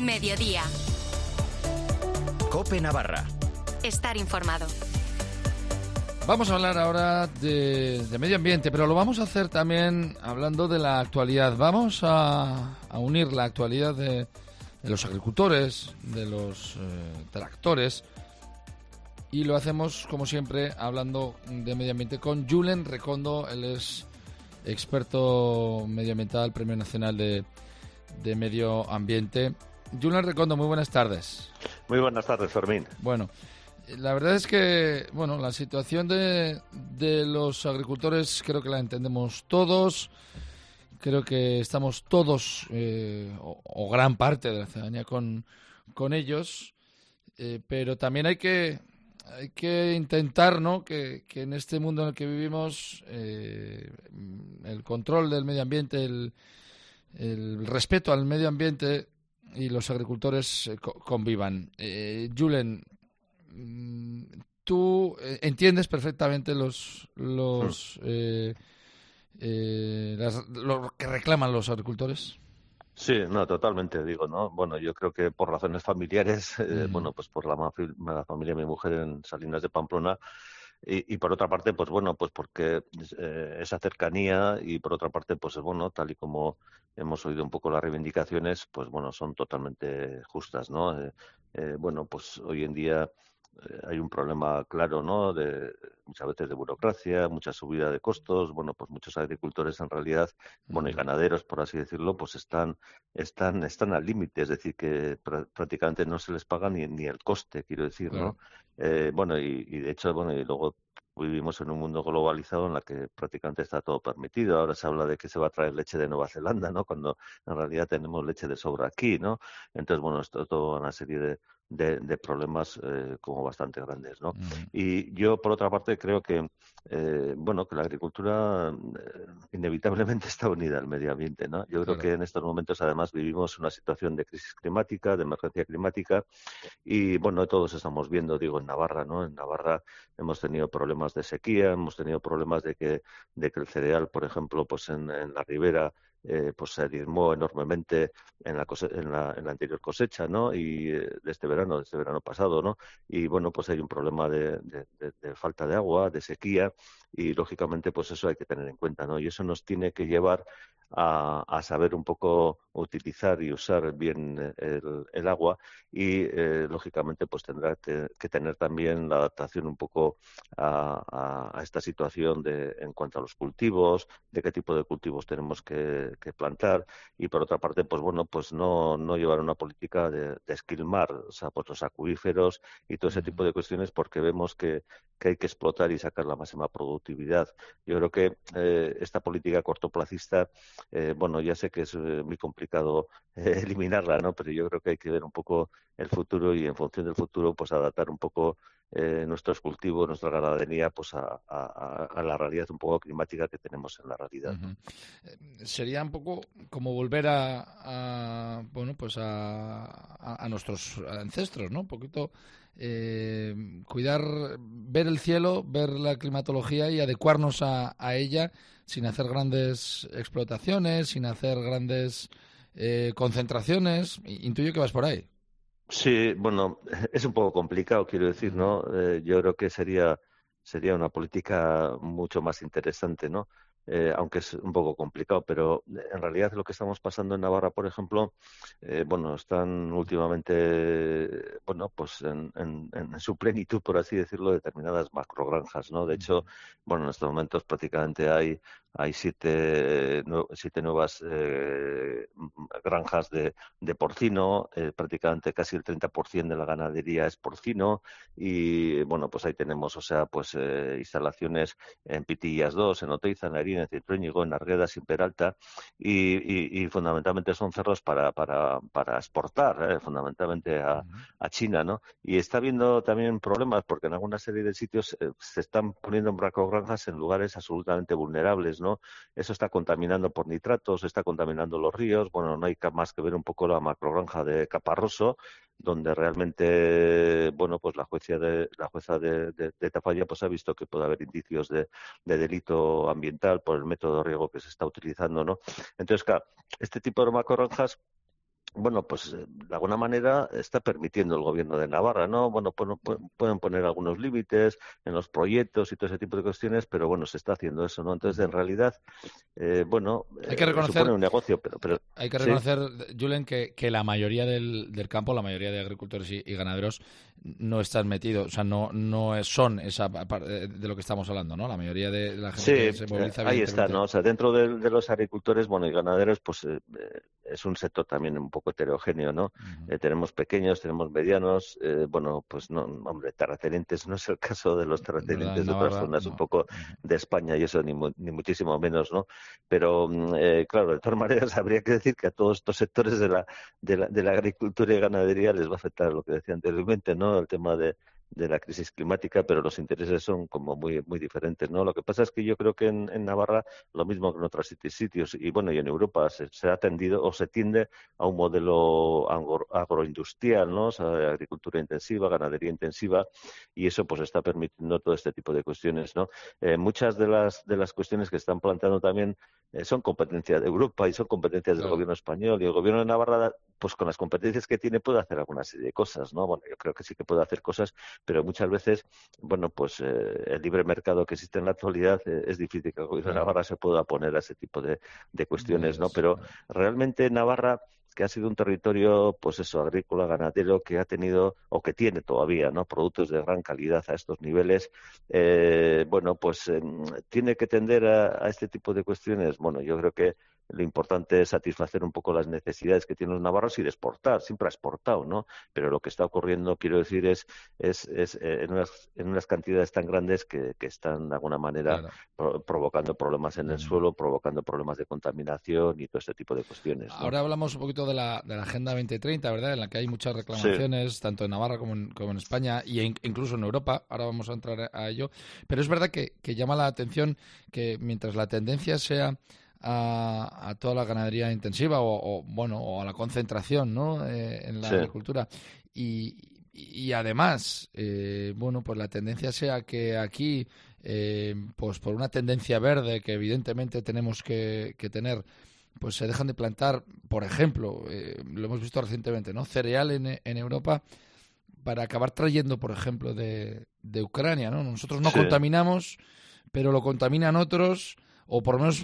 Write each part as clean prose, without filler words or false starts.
Mediodía. COPE Navarra. Estar informado. Vamos a hablar ahora de medio ambiente, pero lo vamos a hacer también hablando de la actualidad. Vamos a unir la actualidad de los agricultores, de los tractores, y lo hacemos, como siempre, hablando de medio ambiente con Julen Recondo. Él es experto medioambiental, Premio Nacional de Medio Ambiente. Julen Recondo, muy buenas tardes. Muy buenas tardes, Fermín. Bueno, la verdad es que la situación de los agricultores creo que la entendemos todos. Creo que estamos todos, o gran parte de la ciudadanía, con ellos. Pero también hay que intentar, ¿no?, que en este mundo en el que vivimos el control del medio ambiente, el respeto al medio ambiente y los agricultores convivan. Julen, tú entiendes perfectamente lo que reclaman los agricultores. Sí, no, totalmente, digo, ¿no? Bueno, yo creo que por razones familiares, pues por la familia de mi mujer en Salinas de Pamplona, y por otra parte, pues bueno, pues porque esa cercanía, y por otra parte, pues bueno, tal y como hemos oído un poco las reivindicaciones, pues bueno, son totalmente justas, ¿no? Bueno, pues hoy en día hay un problema claro, ¿no?, de muchas veces de burocracia, mucha subida de costos. Bueno, pues muchos agricultores en realidad, y ganaderos, por así decirlo, pues están al límite, es decir, que prácticamente no se les paga ni el coste, quiero decir, Claro. ¿no? Y de hecho, y luego vivimos en un mundo globalizado en la que prácticamente está todo permitido. Ahora se habla de que se va a traer leche de Nueva Zelanda, ¿no?, cuando en realidad tenemos leche de sobra aquí, ¿no? Entonces, bueno, esto es toda una serie de problemas como bastante grandes, ¿no? Y yo, por otra parte, creo que que la agricultura inevitablemente está unida al medio ambiente, ¿no? Yo creo que en estos momentos, además, vivimos una situación de crisis climática, de emergencia climática, y bueno, todos estamos viendo, digo, en Navarra, ¿no? En Navarra hemos tenido problemas de sequía, hemos tenido problemas de que el cereal, por ejemplo, pues en la ribera, pues se diezmó enormemente en la anterior cosecha, ¿no? Y de este verano pasado, ¿no? Y bueno, pues hay un problema de falta de agua, de sequía, y lógicamente pues eso hay que tener en cuenta, ¿no? Y eso nos tiene que llevar a saber un poco utilizar y usar bien el agua, y lógicamente pues tendrá que tener también la adaptación un poco a esta situación en cuanto a los cultivos, de qué tipo de cultivos tenemos que plantar, y por otra parte pues bueno, pues no llevar una política de esquilmar, o sea, pues los acuíferos y todo ese tipo de cuestiones, porque vemos que hay que explotar y sacar la máxima productividad. Yo creo que esta política cortoplacista, ya sé que es muy complicado eliminarla, ¿no? Pero yo creo que hay que ver un poco el futuro, y en función del futuro pues adaptar un poco nuestros cultivos, nuestra ganadería, pues a la realidad un poco climática que tenemos en la realidad, ¿no? Sería un poco como volver a nuestros ancestros, ¿no? Un poquito cuidar, ver el cielo, ver la climatología y adecuarnos a ella, sin hacer grandes explotaciones, sin hacer grandes concentraciones. Intuyo que vas por ahí. Sí, bueno, es un poco complicado, quiero decir, ¿no? Yo creo que sería una política mucho más interesante, ¿no? Aunque es un poco complicado, pero en realidad lo que estamos pasando en Navarra, por ejemplo, están últimamente, pues en su plenitud, por así decirlo, determinadas macrogranjas, ¿no? De hecho, en estos momentos prácticamente hay siete nuevas granjas de porcino, prácticamente casi el 30% de la ganadería es porcino, y pues ahí tenemos, o sea, pues instalaciones en Pitillas 2, en Oteiza, en Arín, en Cintruénigo, en Arguedas, en Peralta, y fundamentalmente son cerros para exportar, fundamentalmente a China, ¿no? Y está habiendo también problemas porque en alguna serie de sitios se están poniendo macrogranjas en lugares absolutamente vulnerables, ¿no? Eso está contaminando por nitratos, está contaminando los ríos. Bueno, no hay más que ver un poco la macrogranja de Caparroso, donde realmente, pues la jueza de Tafalla pues ha visto que puede haber indicios de delito ambiental por el método de riego que se está utilizando, ¿no? Entonces, claro, este tipo de macrogranjas bueno, pues de alguna manera está permitiendo el gobierno de Navarra, ¿no? Bueno, pueden poner algunos límites en los proyectos y todo ese tipo de cuestiones, pero bueno, se está haciendo eso, ¿no? Entonces, en realidad, bueno, Hay que reconocer supone un negocio, pero Hay que sí. reconocer, Julen, que la mayoría del campo, la mayoría de agricultores y ganaderos no están metidos, o sea, son esa parte de lo que estamos hablando, ¿no? La mayoría de la gente Sí, que se moviliza, ahí está, evidentemente. ¿no? O sea, dentro de los agricultores, bueno, y ganaderos, pues es un sector también un poco heterogéneo, ¿no? Ujú. Tenemos pequeños, tenemos medianos, bueno, pues no, hombre, terratenientes no es el caso de los ¿Verdad? En terratenientes de otras Navarra, zonas un no. poco Ujú. de España y eso ni muchísimo menos, ¿no? Pero, claro, de todas maneras habría que decir que a todos estos sectores de la agricultura y ganadería les va a afectar lo que decía anteriormente, ¿no? El tema de la crisis climática, pero los intereses son como muy diferentes, ¿no? Lo que pasa es que yo creo que en Navarra, lo mismo que en otros sitios, y bueno, y en Europa, se ha tendido o se tiende a un modelo agroindustrial, ¿no? O sea, de agricultura intensiva, ganadería intensiva, y eso pues está permitiendo todo este tipo de cuestiones, ¿no? Muchas de las cuestiones que están planteando también son competencias de Europa y son competencias del Claro. gobierno español, y el gobierno de Navarra, pues con las competencias que tiene, puede hacer alguna serie de cosas, ¿no? Bueno, yo creo que sí que puede hacer cosas, pero muchas veces, bueno, pues el libre mercado que existe en la actualidad es difícil que el gobierno de Claro. Navarra se pueda oponer a ese tipo de cuestiones, ¿no? De- Pero realmente Navarra, que ha sido un territorio, pues eso, agrícola, ganadero, que ha tenido o que tiene todavía, ¿no? Productos de gran calidad a estos niveles, bueno, pues tiene que tender a este tipo de cuestiones. Bueno, yo creo que lo importante es satisfacer un poco las necesidades que tienen los navarros y de exportar. Siempre ha exportado, ¿no? Pero lo que está ocurriendo, quiero decir, es en unas cantidades tan grandes que están de alguna manera claro. provocando problemas en el Ujú. suelo, provocando problemas de contaminación y todo este tipo de cuestiones, ¿no? Ahora hablamos un poquito de la Agenda 2030, ¿verdad? En la que hay muchas Sí, reclamaciones, tanto en Navarra como en España, y incluso en Europa. Ahora vamos a entrar a ello. Pero es verdad que llama la atención que mientras la tendencia sea a toda la ganadería intensiva bueno, o a la concentración, ¿no? En la sí. agricultura. Y además, bueno, pues la tendencia sea que aquí, pues por una tendencia verde que evidentemente tenemos que tener, pues se dejan de plantar, por ejemplo, lo hemos visto recientemente, ¿no? Cereal en Europa para acabar trayendo, por ejemplo, de Ucrania, ¿no? Nosotros no Sí, contaminamos, pero lo contaminan otros, o por lo menos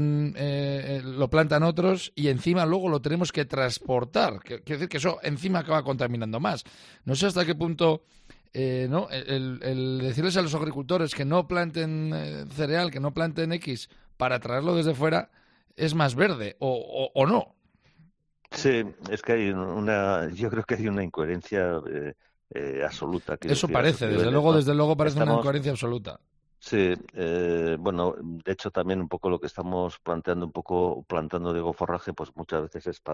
lo plantan otros, y encima luego lo tenemos que transportar. Quiere decir que eso encima acaba contaminando más. No sé hasta qué punto, ¿no? El decirles a los agricultores que no planten cereal, que no planten X, para traerlo desde fuera, es más verde, o no. sí, es que yo creo que hay una incoherencia absoluta, quiero Eso decir, a esos parece, niveles, ¿no? desde luego parece una Estamos, incoherencia absoluta. Sí, bueno, de hecho también un poco lo que estamos planteando, un poco plantando, digo, forraje, pues muchas veces es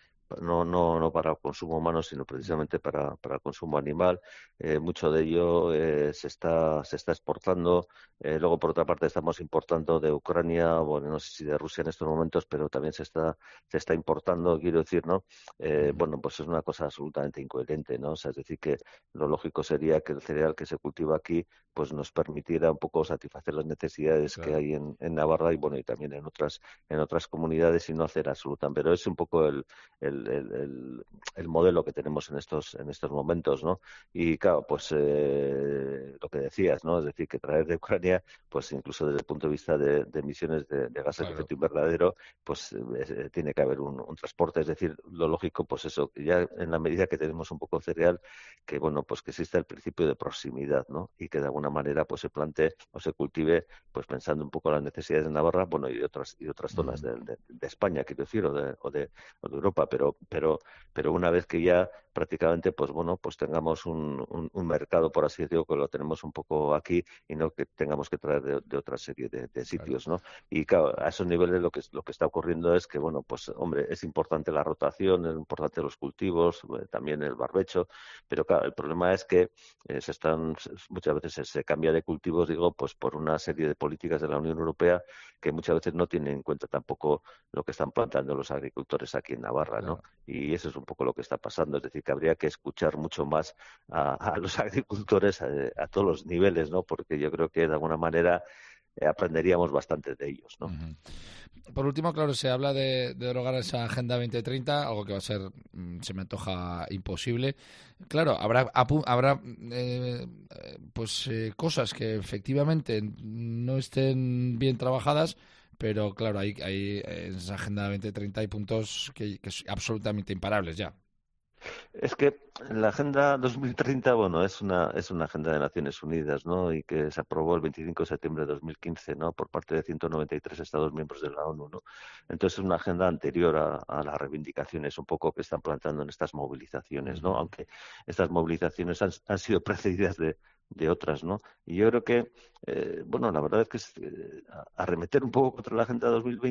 no para consumo humano, sino precisamente para consumo animal. Mucho de ello se está exportando. Luego, por otra parte, estamos importando de Ucrania, bueno, no sé si de Rusia en estos momentos, pero también se está importando, quiero decir, ¿no? Bueno, pues es una cosa absolutamente incoherente, ¿no? O sea, es decir, que lo lógico sería que el cereal que se cultiva aquí pues nos permitiera un poco satisfacer las necesidades que Claro. hay en Navarra y bueno y también en otras comunidades y no hacer absolutamente. Pero es un poco el, el, el- el modelo que tenemos en estos momentos, ¿no? Y claro, pues lo que decías, ¿no? Es decir, que traer de Ucrania, pues incluso desde el punto de vista de emisiones de gases de Claro. efecto invernadero, pues tiene que haber un transporte. Es decir, lo lógico, pues eso, que ya en la medida que tenemos un poco cereal, que bueno, pues que exista el principio de proximidad, ¿no? Y que de alguna manera pues se plantee o se cultive pues pensando un poco en las necesidades de Navarra, bueno, y de otras zonas Ujú. de España, quiero decir, o de Europa, pero una vez que ya prácticamente pues bueno, pues tengamos un mercado, por así decirlo, que lo tenemos un poco aquí y no que tengamos que traer de otra serie de Claro. sitios, ¿no? Y claro, a esos niveles lo que está ocurriendo es que, bueno, pues hombre, es importante la rotación, es importante los cultivos, también el barbecho, pero claro, el problema es que muchas veces se cambia de cultivos, digo, pues por una serie de políticas de la Unión Europea que muchas veces no tienen en cuenta tampoco lo que están plantando los agricultores aquí en Navarra, ¿no? Claro. Y eso es un poco lo que está pasando, es decir, que habría que escuchar mucho más a los agricultores a todos los niveles, ¿no? Porque yo creo que de alguna manera aprenderíamos bastante de ellos, ¿no? Ujú. por último, claro, se habla de derogar esa Agenda 2030, algo que va a ser, se me antoja imposible. Claro, habrá cosas que efectivamente no estén bien trabajadas, pero claro, en esa Agenda 2030 hay puntos que son absolutamente imparables ya. Es que la Agenda 2030, bueno, es una agenda de Naciones Unidas, ¿no? Y que se aprobó el 25 de septiembre de 2015, ¿no? Por parte de 193 Estados miembros de la ONU, ¿no? Entonces es una agenda anterior a las reivindicaciones un poco que están planteando en estas movilizaciones, ¿no? Aunque estas movilizaciones han sido precedidas de otras, ¿no? Y yo creo que, bueno, la verdad es que arremeter un poco contra la Agenda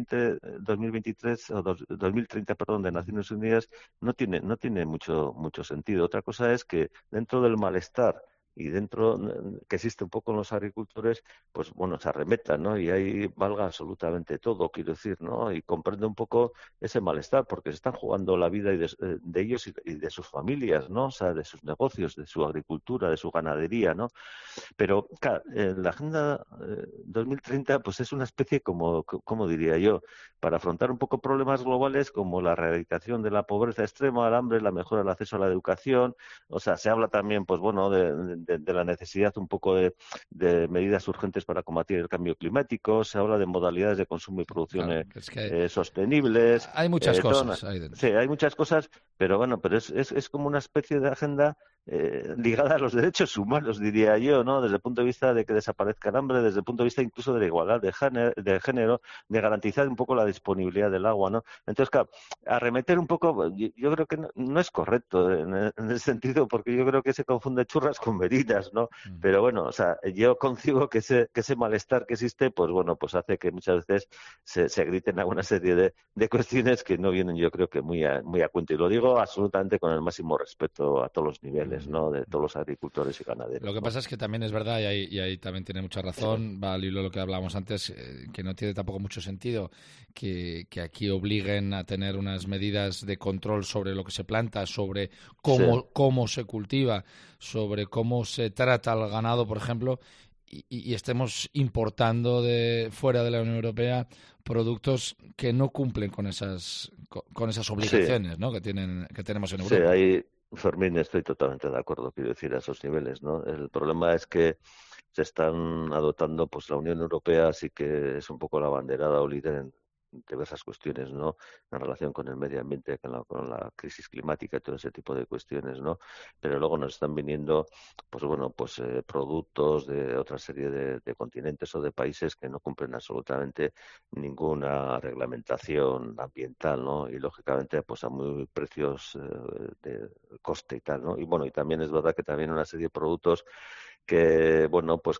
2023 o 2030, perdón, de Naciones Unidas no tiene mucho sentido. Otra cosa es que dentro del malestar y dentro que existe un poco en los agricultores, pues bueno, se arremeta, ¿no? Y ahí valga absolutamente todo, quiero decir, ¿no? Y comprende un poco ese malestar, porque se están jugando la vida de ellos y de sus familias, ¿no? O sea, de sus negocios, de su agricultura, de su ganadería, ¿no? Pero, claro, la Agenda 2030 pues es una especie como diría yo, para afrontar un poco problemas globales como la erradicación de la pobreza extrema, el hambre, la mejora del acceso a la educación. O sea, se habla también, pues bueno, de la necesidad un poco de medidas urgentes para combatir el cambio climático, se habla de modalidades de consumo y producción Claro, es que sostenibles. hay muchas Todo, cosas ahí sí, dentro. hay muchas cosas, pero bueno, pero es como una especie de agenda ligada a los derechos humanos, diría yo, ¿no? Desde el punto de vista de que desaparezca el hambre, desde el punto de vista incluso de la igualdad de género, de garantizar un poco la disponibilidad del agua, ¿no? Entonces, claro, arremeter un poco, yo creo que no es correcto en ese sentido, porque yo creo que se confunde churras con merinas, ¿no? Ujú. Pero bueno, o sea, yo concibo que ese malestar que existe, pues bueno, pues hace que muchas veces se griten alguna serie de cuestiones que no vienen, yo creo que muy a cuento. Y lo digo absolutamente con el máximo respeto a todos los niveles, ¿no? De todos los agricultores y Lo ganaderos, que ¿no? pasa es que también es verdad, y ahí también tiene mucha razón, va al hilo de lo que hablábamos antes, que no tiene tampoco mucho sentido que aquí obliguen a tener unas medidas de control sobre lo que se planta, sobre Sí, cómo se cultiva, sobre cómo se trata al ganado, por ejemplo, y estemos importando de fuera de la Unión Europea productos que no cumplen con esas sí, obligaciones, ¿no? que tenemos en sí, Europa. ahí, Fermín, estoy totalmente de acuerdo, quiero decir, a esos niveles, ¿no? El problema es que se están adoptando, pues la Unión Europea sí que es un poco la banderada o líder en diversas cuestiones, ¿no? En relación con el medio ambiente, con la crisis climática y todo ese tipo de cuestiones, ¿no? Pero luego nos están viniendo, pues bueno, pues productos de otra serie de continentes o de países que no cumplen absolutamente ninguna reglamentación ambiental, ¿no? Y lógicamente, pues a muy precios de coste y tal, ¿no? Y bueno, y también es verdad que también una serie de productos que bueno pues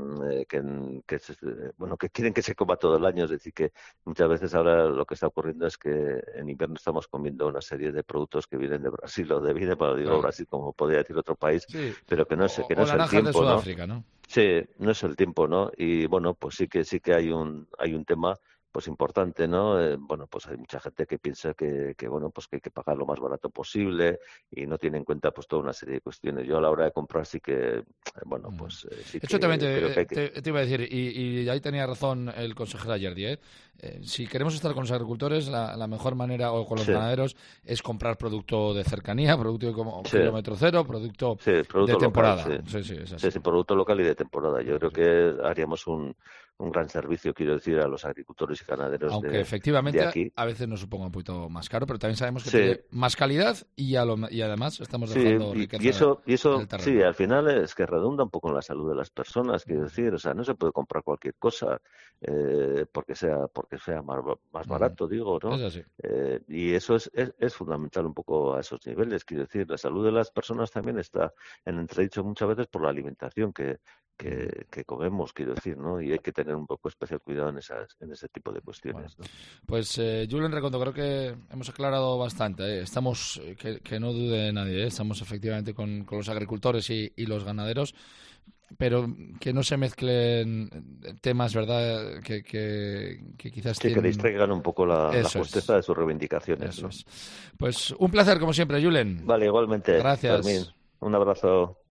bueno que quieren que se coma todo el año, es decir que muchas veces ahora lo que está ocurriendo es que en invierno estamos comiendo una serie de productos que vienen de Brasil o bueno, digo Claro. Brasil como podría decir otro país, Sí, pero que no o es el naranjas de tiempo, ¿no? Sudáfrica, ¿no? Sí, no es el tiempo, ¿no? Y bueno, pues sí que hay un tema pues importante, ¿no? Bueno, pues hay mucha gente que piensa que bueno, pues que hay que pagar lo más barato posible y no tiene en cuenta pues toda una serie de cuestiones. Yo a la hora de comprar sí que, bueno, Mm. pues sí Eso también que creo que hay que, te iba a decir, y ahí tenía razón el consejero Ayerdi, ¿eh? Si queremos estar con los agricultores, la mejor manera, o con los sí, ganaderos, es comprar producto de cercanía, producto de como sí, kilómetro cero, producto sí, de producto local, sí. temporada. Sí, sí, es Sí, así. sí, producto local y de temporada. Sí, Yo creo sí. que haríamos un gran servicio, quiero decir, a los agricultores y ganaderos Aunque de efectivamente aquí. a veces nos suponga un poquito más caro, pero también sabemos que Sí, tiene más calidad y además estamos sí, dejando y riqueza en el eso, sí, terreno. al final es que redunda un poco en la salud de las personas, quiero decir, o sea, no se puede comprar cualquier cosa porque sea más Ujú. barato, digo, Es ¿no? así. Y eso es fundamental un poco a esos niveles, quiero decir, la salud de las personas también está en entredicho muchas veces por la alimentación Ujú. que comemos, quiero decir, ¿no? Y hay que tener un poco especial cuidado en ese tipo de Bueno, cuestiones, ¿no? pues Julen Recondo, creo que hemos aclarado bastante. Estamos, que no dude nadie, estamos efectivamente con los agricultores y los ganaderos, pero que no se mezclen temas, ¿verdad? Que quizás Sí, que tienen. distraigan un poco la Eso justeza es, de sus reivindicaciones, eso ¿no? es. Pues un placer, como siempre, Julen. Vale, igualmente, Fermín. Gracias. Un abrazo.